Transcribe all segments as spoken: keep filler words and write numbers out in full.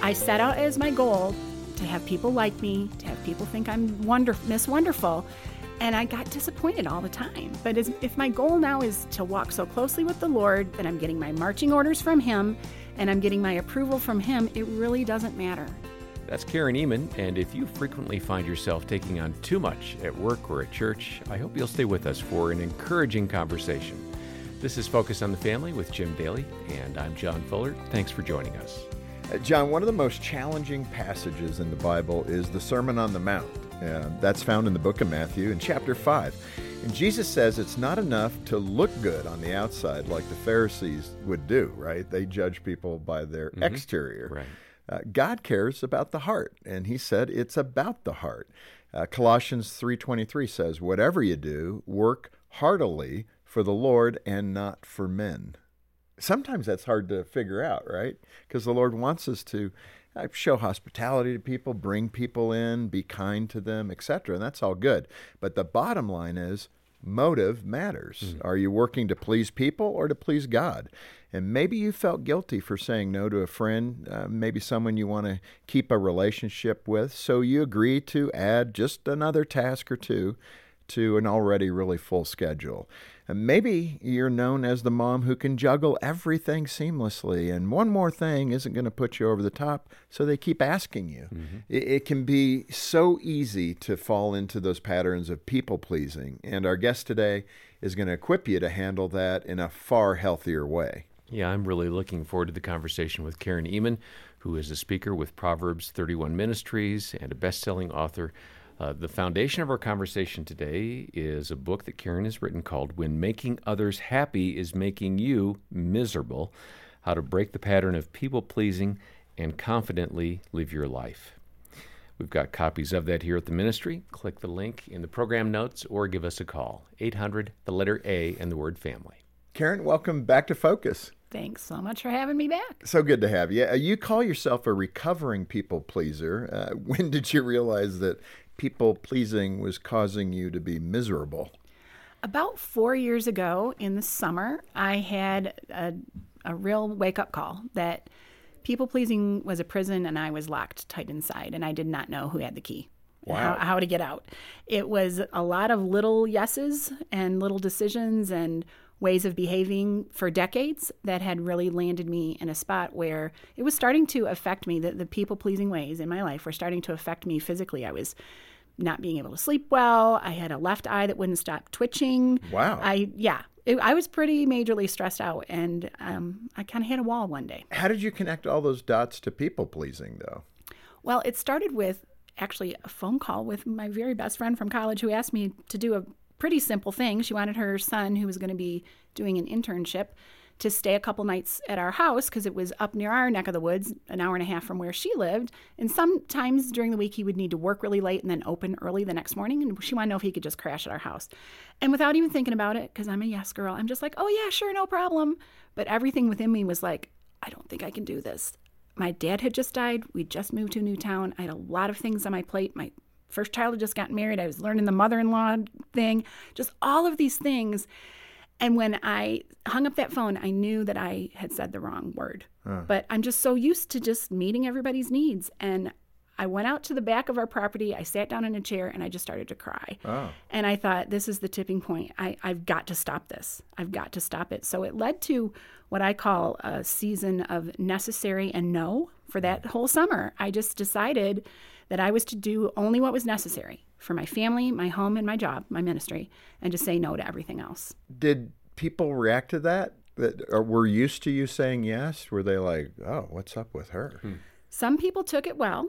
I set out as my goal to have people like me, to have people think I'm wonder- Miss Wonderful, and I got disappointed all the time. But as, if my goal now is to walk so closely with the Lord that I'm getting my marching orders from Him and I'm getting my approval from Him, it really doesn't matter. That's Karen Ehman, and if you frequently find yourself taking on too much at work or at church, I hope you'll stay with us for an encouraging conversation. This is Focus on the Family with Jim Daly, and I'm John Fuller. Thanks for joining us. Uh, John, one of the most challenging passages in the Bible is the Sermon on the Mount. Uh, that's found in the book of Matthew in chapter five. And Jesus says it's not enough to look good on the outside like the Pharisees would do, right? They judge people by their mm-hmm. exterior. Right. Uh, God cares about the heart, and He said it's about the heart. Uh, Colossians three twenty-three says, whatever you do, work heartily for the Lord and not for men. Sometimes that's hard to figure out, right? Because the Lord wants us to uh, show hospitality to people, bring people in, be kind to them, et cetera, and that's all good. But the bottom line is motive matters. Mm-hmm. Are you working to please people or to please God? And maybe you felt guilty for saying no to a friend, uh, maybe someone you want to keep a relationship with, so you agree to add just another task or two to an already really full schedule. And maybe you're known as the mom who can juggle everything seamlessly, and one more thing isn't going to put you over the top, so they keep asking you. Mm-hmm. It, it can be so easy to fall into those patterns of people-pleasing, and our guest today is going to equip you to handle that in a far healthier way. Yeah, I'm really looking forward to the conversation with Karen Ehman, who is a speaker with Proverbs thirty-one Ministries and a best-selling author. Uh, the foundation of our conversation today is a book that Karen has written called When Making Others Happy is Making You Miserable, How to Break the Pattern of People-Pleasing and Confidently Live Your Life. We've got copies of that here at the ministry. Click the link in the program notes or give us a call, eight hundred, the letter A, and the word family. Karen, welcome back to Focus. Thanks so much for having me back. So good to have you. You call yourself a recovering people pleaser. Uh, when did you realize that people pleasing was causing you to be miserable? About four years ago in the summer, I had a, a real wake-up call that people pleasing was a prison and I was locked tight inside and I did not know who had the key. Wow. How, how to get out. It was a lot of little yeses and little decisions and ways of behaving for decades that had really landed me in a spot where it was starting to affect me. The, the people-pleasing ways in my life were starting to affect me physically. I was not being able to sleep well. I had a left eye that wouldn't stop twitching. Wow. I yeah. It, I was pretty majorly stressed out, and um, I kind of hit a wall one day. How did you connect all those dots to people-pleasing, though? Well, it started with actually a phone call with my very best friend from college who asked me to do a pretty simple thing. She wanted her son, who was going to be doing an internship, to stay a couple nights at our house because it was up near our neck of the woods, an hour and a half from where she lived. And sometimes during the week he would need to work really late and then open early the next morning. And she wanted to know if he could just crash at our house. And without even thinking about it, because I'm a yes girl, I'm just like, oh yeah, sure, no problem. But everything within me was like, I don't think I can do this. My dad had just died. We just moved to a new town. I had a lot of things on my plate. My first child had just gotten married. I was learning the mother-in-law thing, just all of these things. And when I hung up that phone, I knew that I had said the wrong word. Huh. But I'm just so used to just meeting everybody's needs. And I went out to the back of our property. I sat down in a chair and I just started to cry. Oh. And I thought, this is the tipping point. I, I've got to stop this. I've got to stop it. So it led to what I call a season of necessary and no for that whole summer. I just decided that I was to do only what was necessary for my family, my home, and my job, my ministry, and to say no to everything else. Did people react to that? That or were used to you saying yes? Were they like, oh, what's up with her? Hmm. Some people took it well.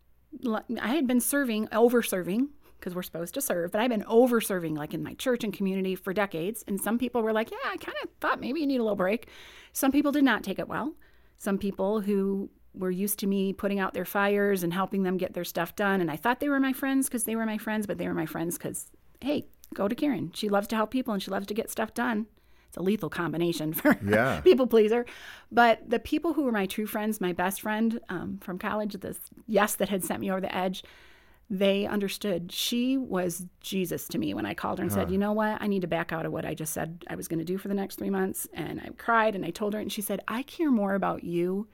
I had been serving, over-serving, because we're supposed to serve, but I've been over-serving like in my church and community for decades. And some people were like, yeah, I kind of thought maybe you need a little break. Some people did not take it well. Some people who were used to me putting out their fires and helping them get their stuff done. And I thought they were my friends because they were my friends, but they were my friends because, hey, go to Karen. She loves to help people and she loves to get stuff done. It's a lethal combination for yeah. people pleaser. But the people who were my true friends, my best friend um, from college, this yes that had sent me over the edge, they understood. She was Jesus to me when I called her and huh. said, you know what, I need to back out of what I just said I was going to do for the next three months. And I cried and I told her, and she said, I care more about you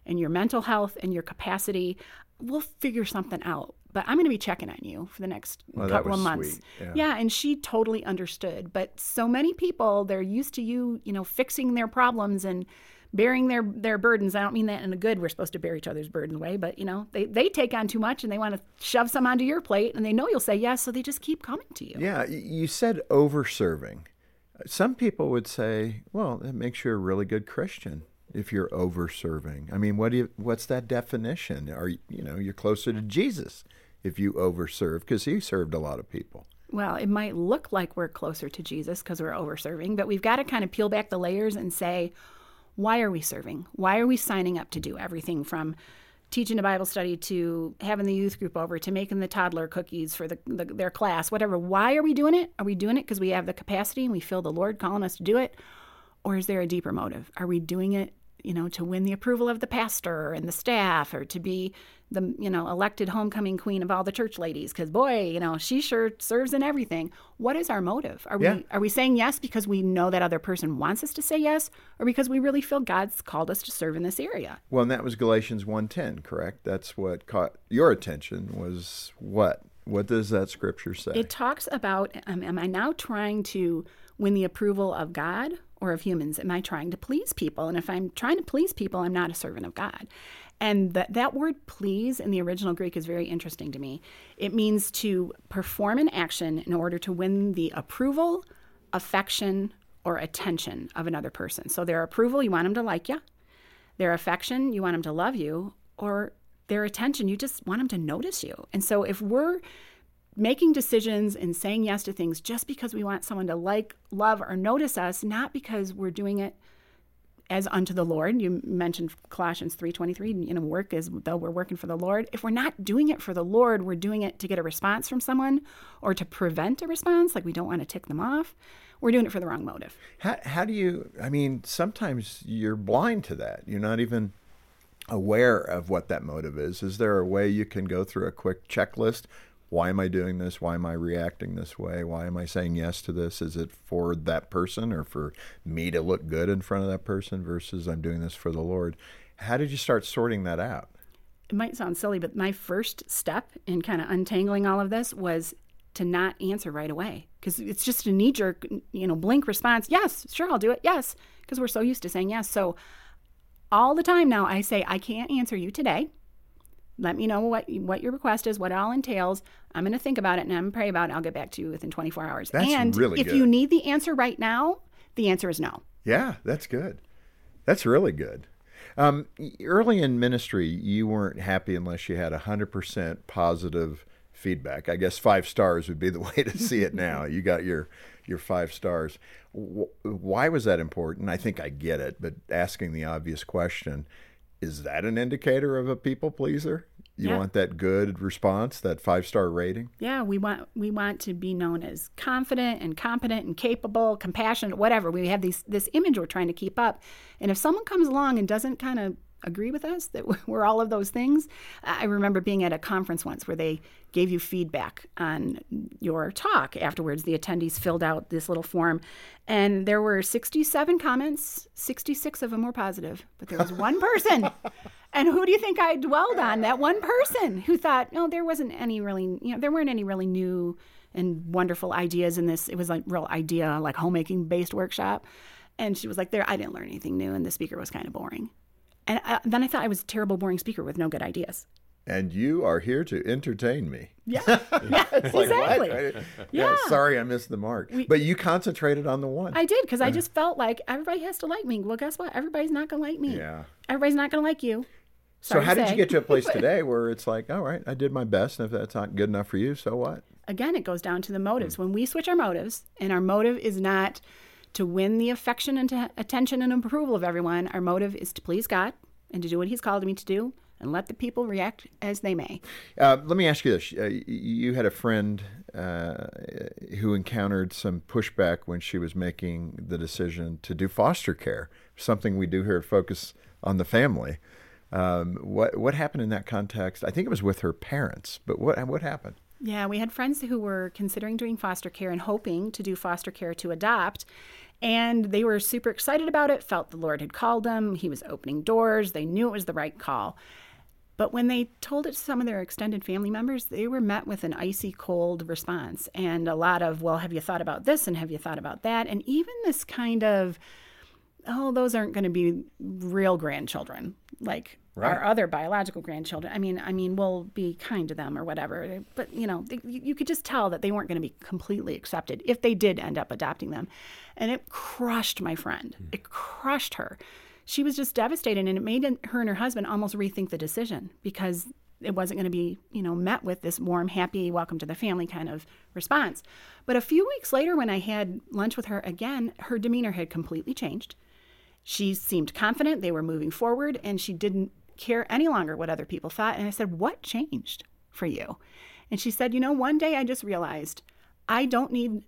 and your mental health and your capacity, we'll figure something out. But I'm going to be checking on you for the next Well, couple that was of months. sweet. Yeah. yeah, and she totally understood. But so many people, they're used to you, you know, fixing their problems and bearing their, their burdens. I don't mean that in a good, we're supposed to bear each other's burdens way, but, you know, they, they take on too much and they want to shove some onto your plate, and they know you'll say yes, so they just keep coming to you. Yeah, y- you said over-serving. Some people would say, well, that makes you a really good Christian if you're over-serving. I mean, what do you, what's that definition? Are you, you know, you're closer to Jesus if you over-serve, because he served a lot of people. Well, it might look like we're closer to Jesus because we're over-serving, but we've got to kind of peel back the layers and say, why are we serving? Why are we signing up to do everything from teaching a Bible study to having the youth group over to making the toddler cookies for the, the their class, whatever? Why are we doing it? Are we doing it because we have the capacity and we feel the Lord calling us to do it? Or is there a deeper motive? Are we doing it, you know, to win the approval of the pastor and the staff, or to be the, you know, elected homecoming queen of all the church ladies? Because boy, you know, she sure serves in everything. What is our motive? Are Yeah. we are we saying yes because we know that other person wants us to say yes, or because we really feel God's called us to serve in this area? Well, and that was Galatians one ten, correct? That's what caught your attention was what? What does that scripture say? It talks about, um, am I now trying to win the approval of God or of humans? Am I trying to please people? And if I'm trying to please people, I'm not a servant of God. And that, that word please in the original Greek is very interesting to me. It means to perform an action in order to win the approval, affection, or attention of another person. So their approval, you want them to like you. Their affection, you want them to love you. Or their attention, you just want them to notice you. And so if we're making decisions and saying yes to things just because we want someone to like, love, or notice us, not because we're doing it as unto the Lord. You mentioned Colossians three twenty-three, you know, work as though we're working for the Lord. If we're not doing it for the Lord, we're doing it to get a response from someone or to prevent a response, like we don't want to tick them off. We're doing it for the wrong motive. How, how do you, I mean, sometimes you're blind to that. You're not even aware of what that motive is. Is there a way you can go through a quick checklist? Why am I doing this? Why am I reacting this way? Why am I saying yes to this? Is it for that person or for me to look good in front of that person versus I'm doing this for the Lord? How did you start sorting that out? It might sound silly, but my first step in kind of untangling all of this was to not answer right away, because it's just a knee-jerk, you know, blink response. Yes, sure, I'll do it. Yes, because we're so used to saying yes. So all the time now I say, I can't answer you today. Let me know what what your request is, what it all entails. I'm going to think about it and I'm going to pray about it. I'll get back to you within twenty-four hours. That's and really if good. you need the answer right now, the answer is no. Yeah, that's good. That's really good. Um, early in ministry, you weren't happy unless you had one hundred percent positive feedback. I guess five stars would be the way to see it now. You got your your five stars. Why was that important? I think I get it, but asking the obvious question, is that an indicator of a people pleaser? You Yeah. want that good response, that five-star rating? Yeah, we want we want to be known as confident and competent and capable, compassionate, whatever. We have these this image we're trying to keep up. And if someone comes along and doesn't kind of agree with us that we're all of those things. I remember being at a conference once where they gave you feedback on your talk. Afterwards, the attendees filled out this little form, and there were sixty-seven comments. sixty-six of them were positive, but there was one person. And who do you think I dwelled on? That one person who thought, no, there wasn't any really, you know, there weren't any really new and wonderful ideas in this. It was like real idea, like homemaking based workshop. And she was like, there, I didn't learn anything new, and the speaker was kind of boring. And I, then I thought I was a terrible, boring speaker with no good ideas. And you are here to entertain me. Yeah, yeah, exactly. Like, yeah. Yeah. Sorry, I missed the mark. We, but you concentrated on the one. I did, because I just felt like everybody has to like me. Well, guess what? Everybody's not going to like me. Yeah. Everybody's not going to like you. So Sorry how to did say. you get to a place today where it's like, all right, I did my best, and if that's not good enough for you, so what? Again, it goes down to the motives. When we switch our motives, and our motive is not to win the affection and to attention and approval of everyone, our motive is to please God and to do what he's called me to do, and let the people react as they may. Uh, let me ask you this. Uh, you had a friend uh, who encountered some pushback when she was making the decision to do foster care, something we do here at Focus on the Family. Um, what what happened in that context? I think it was with her parents, but what what happened? Yeah, we had friends who were considering doing foster care and hoping to do foster care to adopt. And they were super excited about it, felt the Lord had called them. He was opening doors. They knew it was the right call. But when they told it to some of their extended family members, they were met with an icy cold response and a lot of, well, have you thought about this and have you thought about that? And even this kind of, oh, those aren't going to be real grandchildren, like right. our other biological grandchildren. I mean, I mean, we'll be kind to them or whatever. But, you know, they, you could just tell that they weren't going to be completely accepted if they did end up adopting them. And it crushed my friend. Mm. It crushed her. She was just devastated, and it made her and her husband almost rethink the decision because it wasn't going to be, you know, met with this warm, happy, welcome to the family kind of response. But a few weeks later, when I had lunch with her again, her demeanor had completely changed. She seemed confident they were moving forward, and she didn't care any longer what other people thought. And I said, what changed for you? And she said, you know, one day I just realized I don't need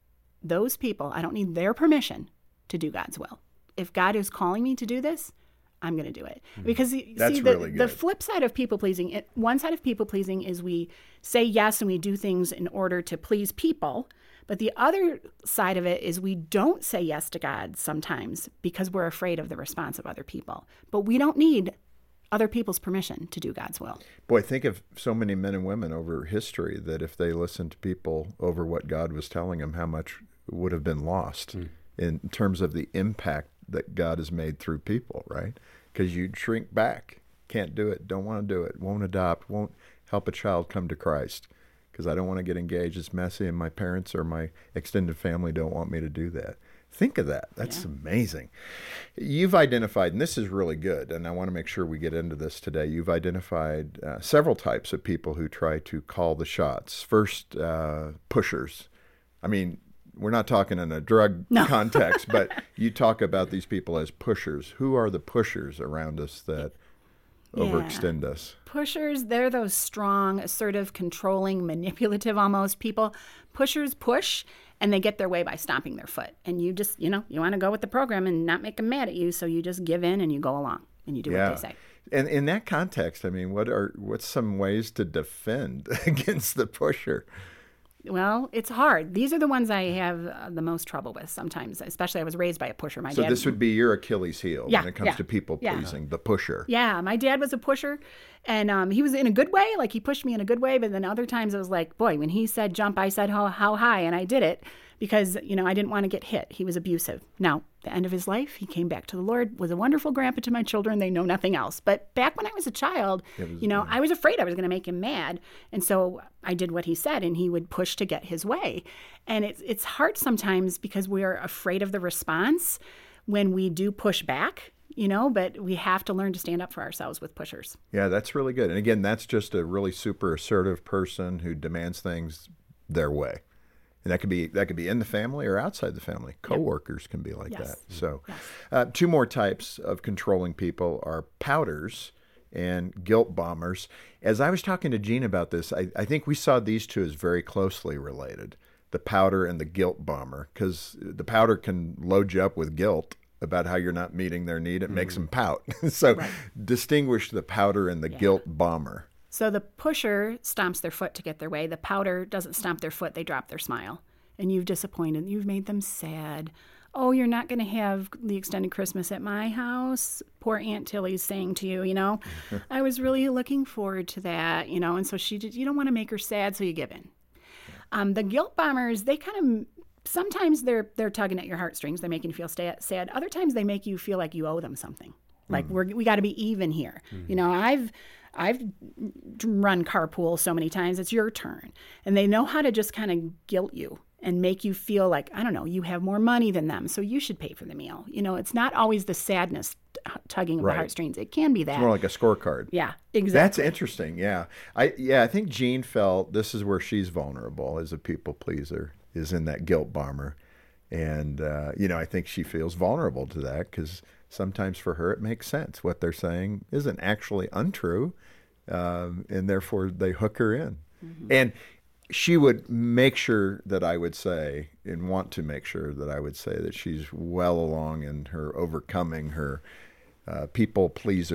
those people, I don't need their permission to do God's will. If God is calling me to do this, I'm going to do it. Because That's see, the, really good. the flip side of people pleasing, it, one side of people pleasing is we say yes and we do things in order to please people. But the other side of it is we don't say yes to God sometimes because we're afraid of the response of other people. But we don't need other people's permission to do God's will. Boy, think of so many men and women over history that if they listened to people over what God was telling them, how much would have been lost mm. in terms of the impact that God has made through people, right? Because you'd shrink back, can't do it, don't want to do it, won't adopt, won't help a child come to Christ because I don't want to get engaged. It's messy and my parents or my extended family don't want me to do that. Think of that. That's yeah. amazing. You've identified, and this is really good, and I want to make sure we get into this today. You've identified uh, several types of people who try to call the shots. First, uh, pushers. I mean, we're not talking in a drug no. context, but you talk about these people as pushers. Who are the pushers around us that yeah. overextend us? Pushers, they're those strong, assertive, controlling, manipulative almost people. Pushers push, and they get their way by stomping their foot. And you just, you know, you want to go with the program and not make them mad at you, so you just give in and you go along and you do yeah. what they say. And in that context, I mean, what are what's some ways to defend against the pusher? Well, it's hard. These are the ones I have uh, the most trouble with sometimes, especially I was raised by a pusher. My so dad, this would be your Achilles heel yeah, when it comes yeah, to people pleasing, yeah. the pusher. Yeah, my dad was a pusher, and um, he was in a good way. Like, he pushed me in a good way, but then other times it was like, boy, when he said jump, I said how, how high, and I did it because, you know, I didn't want to get hit. He was abusive. Now, the end of his life, he came back to the Lord, was a wonderful grandpa to my children. They know nothing else. But back when I was a child, was, you know, yeah. I was afraid I was going to make him mad. And so I did what he said, and he would push to get his way. And it's, it's hard sometimes because we're afraid of the response when we do push back, you know, but we have to learn to stand up for ourselves with pushers. Yeah, that's really good. And again, that's just a really super assertive person who demands things their way. And that could be that could be in the family or outside the family. Coworkers yep. can be like yes. that. So yes. uh, two more types of controlling people are pouters and guilt bombers. As I was talking to Jean about this, I, I think we saw these two as very closely related, the pouter and the guilt bomber, because the pouter can load you up with guilt about how you're not meeting their need. It mm-hmm. makes them pout. so right. distinguish the pouter and the yeah. guilt bomber. So the pusher stomps their foot to get their way. The pouter doesn't stomp their foot. They drop their smile. And you've disappointed. You've made them sad. Oh, you're not going to have the extended Christmas at my house. Poor Aunt Tilly's saying to you, you know, I was really looking forward to that, you know. And so she did, you don't want to make her sad, so you give in. Um, the guilt bombers, they kind of, sometimes they're they're tugging at your heartstrings. They're making you feel sta- sad. Other times they make you feel like you owe them something. Like, mm. we're, we got to be even here. Mm. You know, I've... I've run carpool so many times, it's your turn. And they know how to just kind of guilt you and make you feel like, I don't know, you have more money than them, so you should pay for the meal. You know, it's not always the sadness t- tugging of right. the heartstrings. It can be that. It's more like a scorecard. Yeah, exactly. That's interesting, yeah. I Yeah, I think Jean felt this is where she's vulnerable as a people pleaser, is in that guilt bomber. And, uh, you know, I think she feels vulnerable to that because sometimes for her it makes sense. What they're saying isn't actually untrue, um, and therefore they hook her in. Mm-hmm. And she would make sure that I would say, and want to make sure that I would say, that she's well along in her overcoming her uh, people pleaser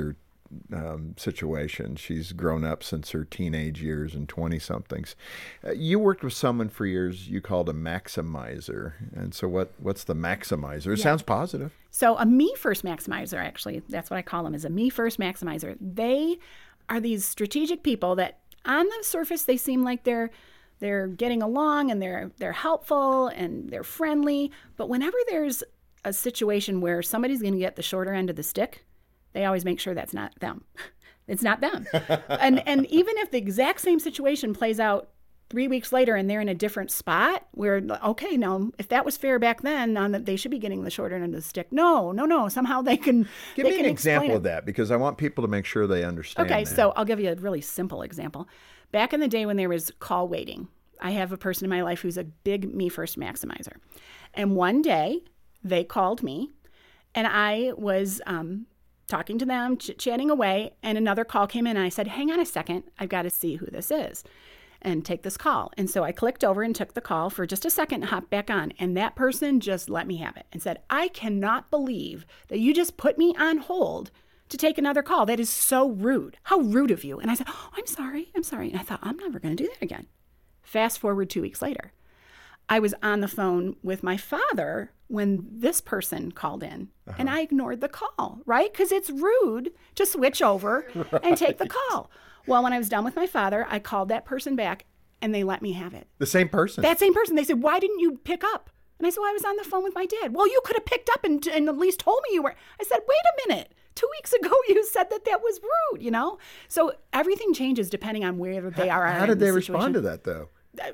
um, situation. She's grown up since her teenage years and twenty-somethings. Uh, you worked with someone for years you called a maximizer. And so what, what's the maximizer? It Yeah. sounds positive. So a me first maximizer, actually, that's what I call them, is a me first maximizer. They are these strategic people that on the surface, they seem like they're they're getting along and they're they're helpful and they're friendly. But whenever there's a situation where somebody's going to get the shorter end of the stick, they always make sure that's not them. It's not them. and and even if the exact same situation plays out three weeks later and they're in a different spot where, okay, now, if that was fair back then, on that they should be getting the shorter end of the stick. No, no, no. Somehow they can Give they me can an example explain of that, because I want people to make sure they understand Okay, that. so I'll give you a really simple example. Back in the day when there was call waiting, I have a person in my life who's a big me first maximizer. And one day they called me and I was um, talking to them, chit-chatting away, and another call came in and I said, hang on a second, I've got to see who this is and take this call. And so I clicked over and took the call for just a second and hopped back on. And that person just let me have it and said, I cannot believe that you just put me on hold to take another call. That is so rude. How rude of you. And I said, oh, I'm sorry. I'm sorry. And I thought, I'm never going to do that again. Fast forward two weeks later. I was on the phone with my father when this person called in, uh-huh. and I ignored the call, right? Because it's rude to switch over right. and take the call. Well, when I was done with my father, I called that person back and they let me have it. The same person? That same person. They said, why didn't you pick up? And I said, well, I was on the phone with my dad. Well, you could have picked up and, and at least told me you were. I said, wait a minute. Two weeks ago, you said that that was rude, you know? So everything changes depending on where they are. How did they respond to that, though?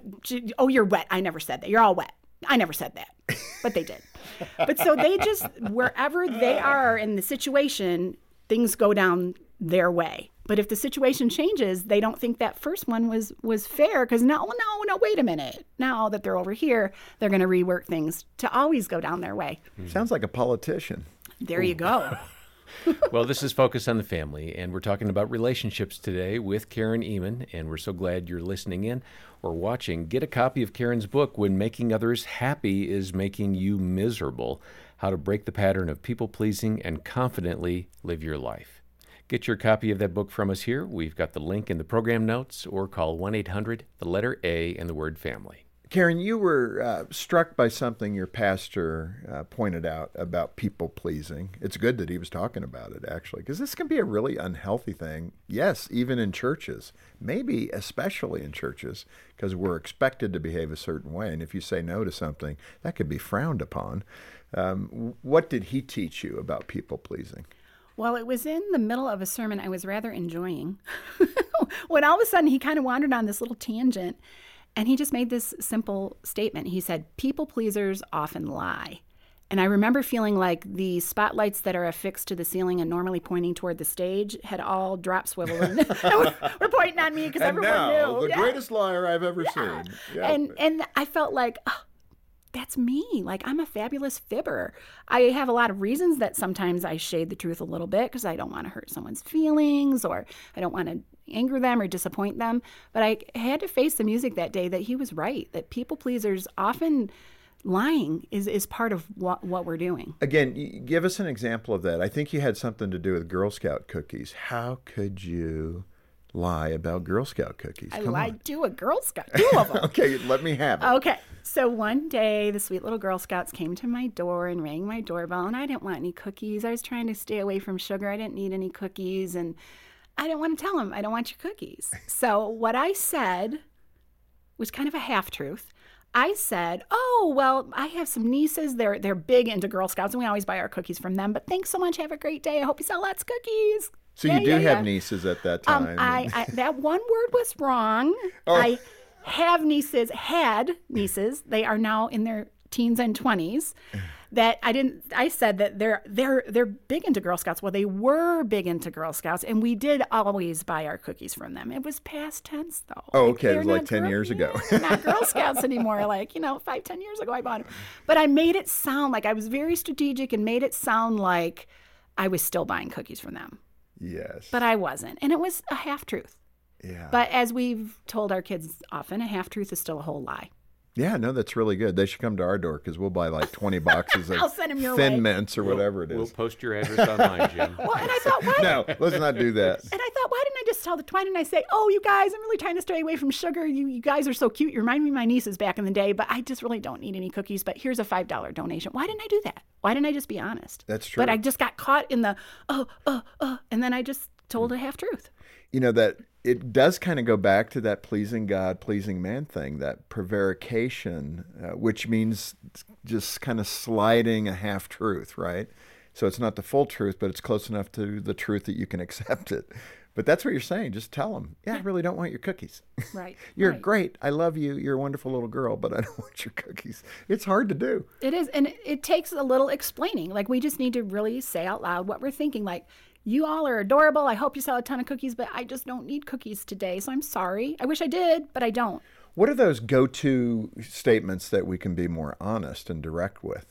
Oh, you're wet. I never said that. You're all wet. I never said that. But they did. But so they just, wherever they are in the situation, things go down their way. But if the situation changes, they don't think that first one was was fair because no, no, no, wait a minute. Now that they're over here, they're going to rework things to always go down their way. Sounds like a politician. There you go. Well, this is Focus on the Family, and we're talking about relationships today with Karen Ehman, and we're so glad you're listening in or watching. Get a copy of Karen's book, When Making Others Happy is Making You Miserable, How to Break the Pattern of People-Pleasing and Confidently Live Your Life. Get your copy of that book from us here. We've got the link in the program notes, or call one eight hundred, the letter A, and the word family. Karen, you were uh, struck by something your pastor uh, pointed out about people-pleasing. It's good that he was talking about it, actually, because this can be a really unhealthy thing. Yes, even in churches, maybe especially in churches, because we're expected to behave a certain way. And if you say no to something, that could be frowned upon. Um, what did he teach you about people-pleasing? Well, it was in the middle of a sermon I was rather enjoying when all of a sudden he kind of wandered on this little tangent. And he just made this simple statement. He said, people pleasers often lie. And I remember feeling like the spotlights that are affixed to the ceiling and normally pointing toward the stage had all drop swiveled and were, were pointing on me because everyone now, knew. the yeah. greatest liar I've ever yeah. seen. Yeah. And and I felt like, oh, that's me. Like, I'm a fabulous fibber. I have a lot of reasons that sometimes I shade the truth a little bit because I don't want to hurt someone's feelings or I don't want to anger them or disappoint them. But I had to face the music that day that he was right, that people pleasers often lying is, is part of what, what we're doing. Again, give us an example of that. I think you had something to do with Girl Scout cookies. How could you lie about Girl Scout cookies? I Come lied on. to a Girl Scout, two of them. Okay, let me have it. Okay. So one day, the sweet little Girl Scouts came to my door and rang my doorbell, and I didn't want any cookies. I was trying to stay away from sugar. I didn't need any cookies, and I didn't want to tell them, I don't want your cookies. So what I said was kind of a half-truth. I said, oh, well, I have some nieces. They're they're big into Girl Scouts, and we always buy our cookies from them. But thanks so much. Have a great day. I hope you sell lots of cookies. So yeah, you do yeah, have yeah. nieces at that time. Um, I, I that one word was wrong. Oh. I have nieces, had nieces. They are now in their teens and twenties. That I didn't. I said that they're they're they're big into Girl Scouts. Well, they were big into Girl Scouts, and we did always buy our cookies from them. It was past tense, though. Oh, Like, okay. It they're was like not ten Girl- years ago. Yeah, they're not Girl Scouts anymore. Like, you know, five, ten years ago, I bought them. But I made it sound like I was very strategic and made it sound like I was still buying cookies from them. Yes. But I wasn't, and it was a half truth. Yeah. But as we've told our kids often, a half truth is still a whole lie. Yeah, no, that's really good. They should come to our door because we'll buy like twenty boxes of I'll send 'em your Thin way. Mints or whatever it is. We'll post your address online, Jim. Well, and I thought, why? No, let's not do that. And I thought, why didn't I just tell the, why didn't I say, oh, you guys, I'm really trying to stay away from sugar. You you guys are so cute. You remind me of my nieces back in the day, but I just really don't need any cookies. But here's a five dollar donation. Why didn't I do that? Why didn't I just be honest? That's true. But I just got caught in the, oh, oh, oh, and then I just told a half truth. You know, that it does kind of go back to that pleasing God, pleasing man thing, that prevarication, uh, which means just kind of sliding a half truth, right? So it's not the full truth, but it's close enough to the truth that you can accept it. But that's what you're saying. Just tell them, yeah, I really don't want your cookies. Right. You're right. great. I love you. You're a wonderful little girl, but I don't want your cookies. It's hard to do. It is. And it, it takes a little explaining. Like, we just need to really say out loud what we're thinking. Like, you all are adorable. I hope you sell a ton of cookies, but I just don't need cookies today. So I'm sorry. I wish I did, but I don't. What are those go-to statements that we can be more honest and direct with?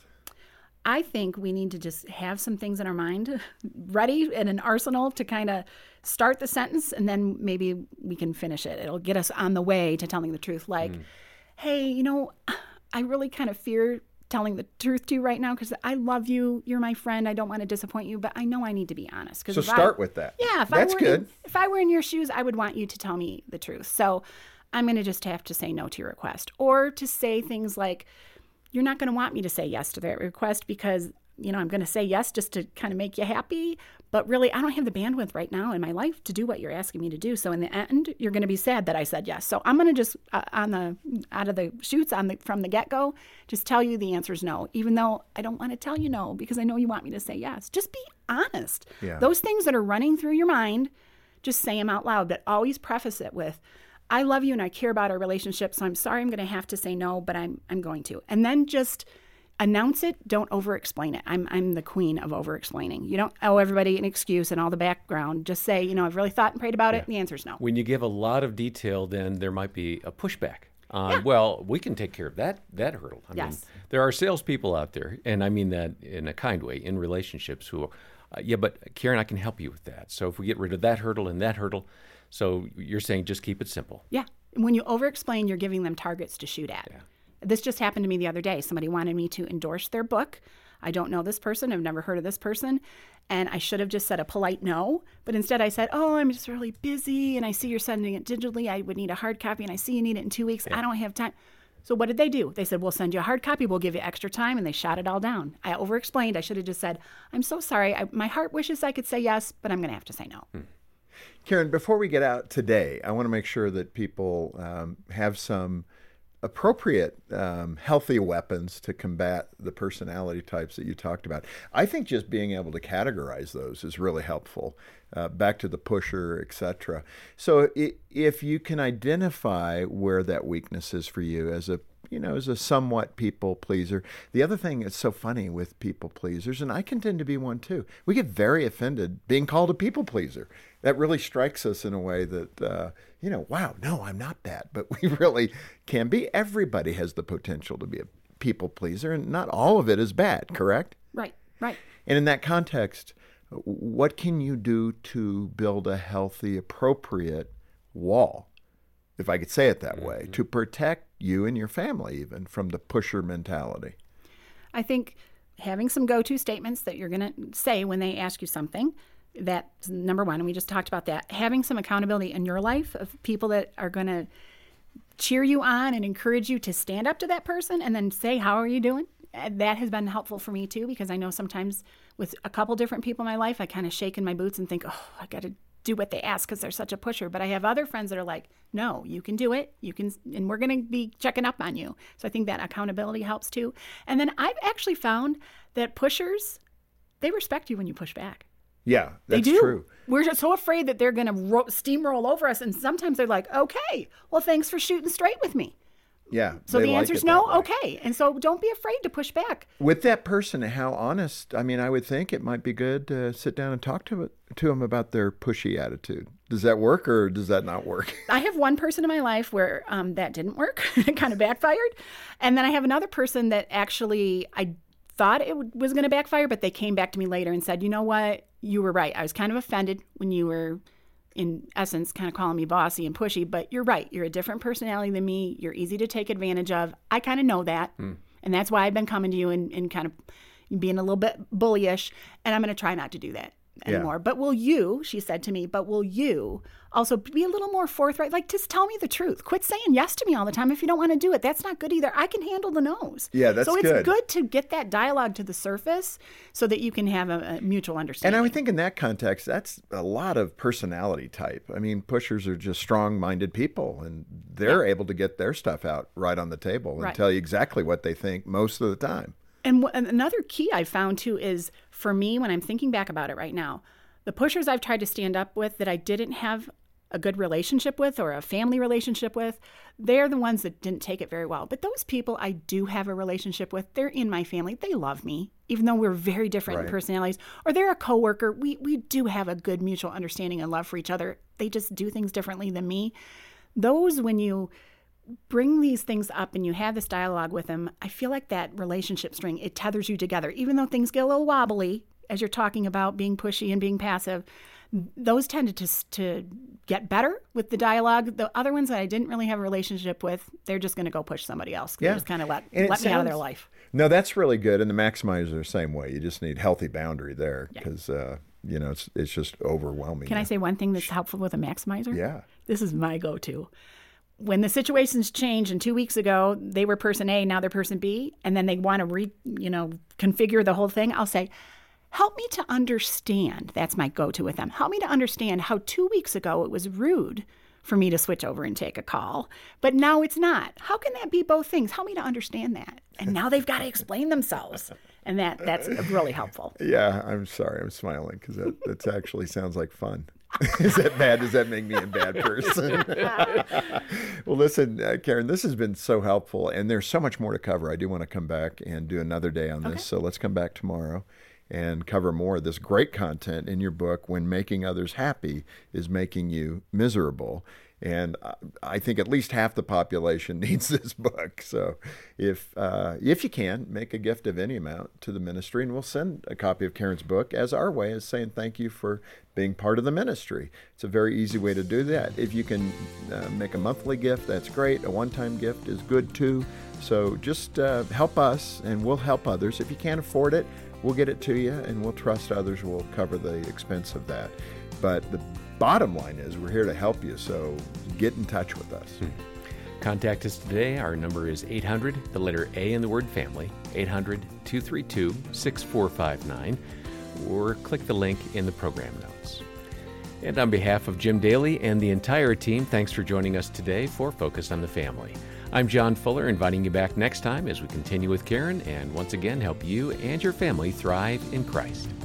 I think we need to just have some things in our mind ready in an arsenal to kind of start the sentence, and then maybe we can finish it. It'll get us on the way to telling the truth. Like, mm. hey, you know, I really kind of fear telling the truth to you right now because I love you. You're my friend. I don't want to disappoint you, but I know I need to be honest. So start I, with that. Yeah. If That's I were good. In, if I were in your shoes, I would want you to tell me the truth. So I'm going to just have to say no to your request, or to say things like, you're not going to want me to say yes to that request because, you know, I'm going to say yes just to kind of make you happy. But really, I don't have the bandwidth right now in my life to do what you're asking me to do. So in the end, you're going to be sad that I said yes. So I'm going to just, uh, on the out of the chutes on the from the get-go, just tell you the answer is no, even though I don't want to tell you no because I know you want me to say yes. Just be honest. Yeah. Those things that are running through your mind, just say them out loud, but always preface it with, I love you and I care about our relationship, so I'm sorry I'm going to have to say no, but I'm I'm going to. And then just announce it. Don't over-explain it. I'm I'm the queen of over-explaining. You don't owe everybody an excuse and all the background. Just say, you know, I've really thought and prayed about yeah. it, and the answer is no. When you give a lot of detail, then there might be a pushback. Uh, yeah. Well, we can take care of that that hurdle. I yes. mean, there are salespeople out there, and I mean that in a kind way, in relationships who, uh, yeah, but Karen, I can help you with that. So if we get rid of that hurdle and that hurdle, so you're saying just keep it simple. Yeah. When you over-explain, you're giving them targets to shoot at. Yeah. This just happened to me the other day. Somebody wanted me to endorse their book. I don't know this person. I've never heard of this person. And I should have just said a polite no. But instead I said, oh, I'm just really busy. And I see you're sending it digitally. I would need a hard copy. And I see you need it in two weeks. Yeah. I don't have time. So what did they do? They said, we'll send you a hard copy. We'll give you extra time. And they shot it all down. I over-explained. I should have just said, I'm so sorry. I, my heart wishes I could say yes, but I'm going to have to say no. Hmm. Karen, before we get out today, I want to make sure that people um, have some appropriate, um, healthy weapons to combat the personality types that you talked about. I think just being able to categorize those is really helpful. Uh, back to the pusher, et cetera. So it, if you can identify where that weakness is for you as a you know, as a somewhat people pleaser. The other thing that's so funny with people pleasers, and I can tend to be one too, we get very offended being called a people pleaser. That really strikes us in a way that, uh, you know, wow, no, I'm not that. But we really can be. Everybody has the potential to be a people pleaser, and not all of it is bad, correct? Right, right. And in that context, what can you do to build a healthy, appropriate wall, if I could say it that way, mm-hmm. to protect you and your family even from the pusher mentality? I think having some go-to statements that you're going to say when they ask you something, that's number one. And we just talked about that. Having some accountability in your life of people that are going to cheer you on and encourage you to stand up to that person and then say, how are you doing? That has been helpful for me too, because I know sometimes with a couple different people in my life, I kind of shake in my boots and think, oh, I got to do what they ask because they're such a pusher. But I have other friends that are like, no, you can do it. You can, and we're going to be checking up on you. So I think that accountability helps too. And then I've actually found that pushers, they respect you when you push back. Yeah, that's they do. true. We're just so afraid that they're going to ro- steamroll over us. And sometimes they're like, okay, well, thanks for shooting straight with me. Yeah. So the answer's no, okay. And so don't be afraid to push back. With that person, how honest, I mean, I would think it might be good to sit down and talk to, to them about their pushy attitude. Does that work or does that not work? I have one person in my life where um, that didn't work. It kind of backfired. And then I have another person that actually I thought it was going to backfire, but they came back to me later and said, you know what? You were right. I was kind of offended when you were in essence, kind of calling me bossy and pushy. But you're right. You're a different personality than me. You're easy to take advantage of. I kind of know that. Mm. And that's why I've been coming to you and, and kind of being a little bit bullyish. And I'm going to try not to do that anymore. Yeah. But will you, she said to me, but will you also be a little more forthright? Like, just tell me the truth. Quit saying yes to me all the time if you don't want to do it. That's not good either. I can handle the no's. Yeah, that's good. So good. it's good to get that dialogue to the surface so that you can have a, a mutual understanding. And I would think in that context, that's a lot of personality type. I mean, pushers are just strong-minded people, and they're yeah. able to get their stuff out right on the table and right. tell you exactly what they think most of the time. And w- another key I've found, too, is for me, when I'm thinking back about it right now, the pushers I've tried to stand up with that I didn't have a good relationship with or a family relationship with, they're the ones that didn't take it very well. But those people I do have a relationship with, they're in my family. They love me, even though we're very different right. in personalities. Or they're a coworker. We, we do have a good mutual understanding and love for each other. They just do things differently than me. Those, when you bring these things up and you have this dialogue with them, I feel like that relationship string, it tethers you together. Even though things get a little wobbly as you're talking about being pushy and being passive, those tended to to get better with the dialogue. The other ones that I didn't really have a relationship with, they're just going to go push somebody else. Yeah. They just kind of let, let me sounds, out of their life. No, that's really good. And the maximizers are the same way. You just need healthy boundary there because, yeah. uh, you know, it's it's just overwhelming. Can I say one thing that's helpful with a maximizer? Yeah. This is my go-to. When the situations change, and two weeks ago they were person A, now they're person B, and then they want to re, you know, configure the whole thing, I'll say, help me to understand. That's my go-to with them. Help me to understand how two weeks ago it was rude for me to switch over and take a call, but now it's not. How can that be both things? Help me to understand that. And now they've got to explain themselves. And that that's really helpful. Yeah, I'm sorry. I'm smiling because that that's actually sounds like fun. Is that bad? Does that make me a bad person? Well, listen, uh, Karen, this has been so helpful, and there's so much more to cover. I do want to come back and do another day on this, okay. So let's come back tomorrow and cover more of this great content in your book, When Making Others Happy is Making You Miserable. And I think at least half the population needs this book. So if uh, if you can, make a gift of any amount to the ministry, and we'll send a copy of Karen's book as our way of saying thank you for being part of the ministry. It's a very easy way to do that. If you can uh, make a monthly gift, that's great. A one-time gift is good too. So just uh, help us, and we'll help others. If you can't afford it, we'll get it to you, and we'll trust others will cover the expense of that. But the bottom line is we're here to help you, so get in touch with us. Hmm. Contact us today. Our number is eight hundred, the letter A in the word family, eight hundred, two three two, six four five nine, or click the link in the program notes. And on behalf of Jim Daly and the entire team, thanks for joining us today for Focus on the Family. I'm John Fuller, inviting you back next time as we continue with Karen and once again help you and your family thrive in Christ.